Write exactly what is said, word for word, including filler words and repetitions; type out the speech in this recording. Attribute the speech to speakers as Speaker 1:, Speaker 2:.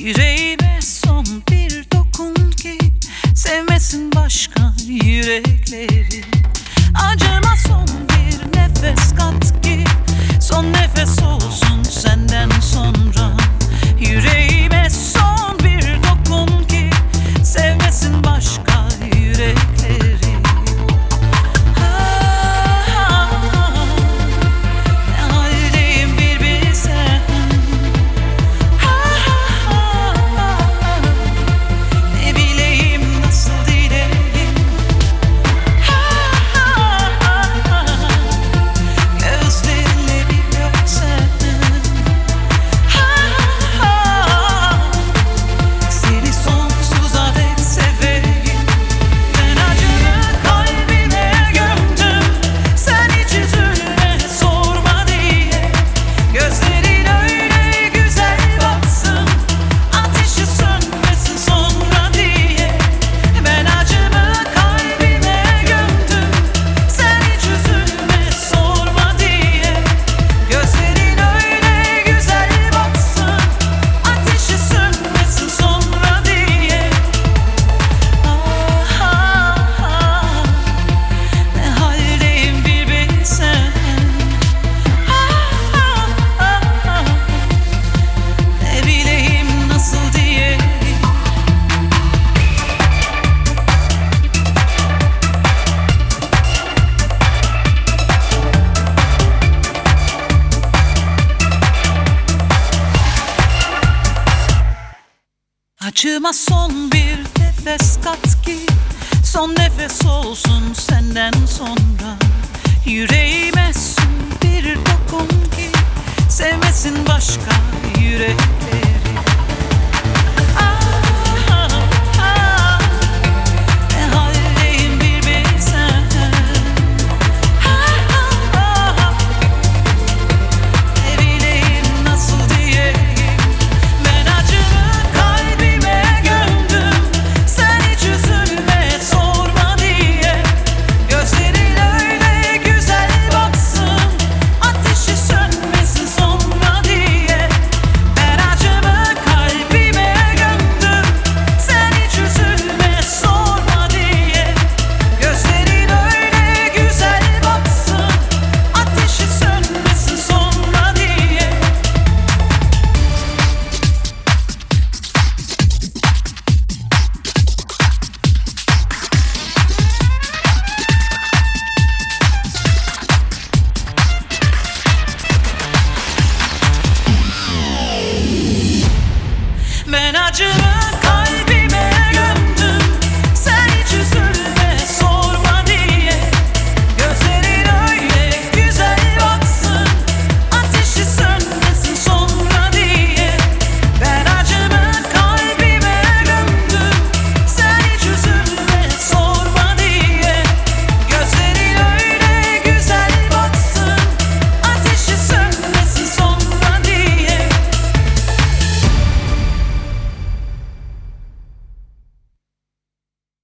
Speaker 1: Yüreğime son bir dokun ki sevmesin başka yürekleri. Acıma son bir nefes kat ki son nefes olsun senden sonra. Yüreğime son bir dokun ki sevmesin başka yürekleri. Acıma son bir nefes kat ki son nefes olsun senden sonra. Yüreğime son bir dokun ki sevmesin başka yürek.